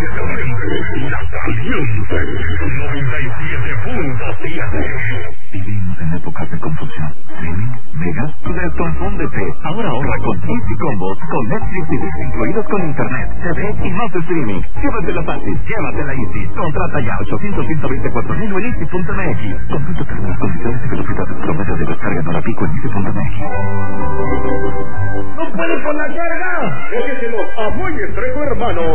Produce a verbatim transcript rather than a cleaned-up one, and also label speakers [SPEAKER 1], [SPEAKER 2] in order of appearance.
[SPEAKER 1] directamente la caliente noventa y siete punto siete.
[SPEAKER 2] Vivimos en épocas de confusión. Streaming, megas, desconfúndete. Ahora ahorra con Easy Combos, con Netflix y Disney incluidos con internet, T V y más streaming. Llévatela fácil, llévatela Easy. Contrata ya ochocientos, ciento veinticuatro mil en easy punto m x. Consulta términos, condiciones y velocidades promedio de descarga no la pico en easy punto m x.
[SPEAKER 1] ¡No puedes con la carga! ¡Déjeselo a Muelle Trejo Hermano!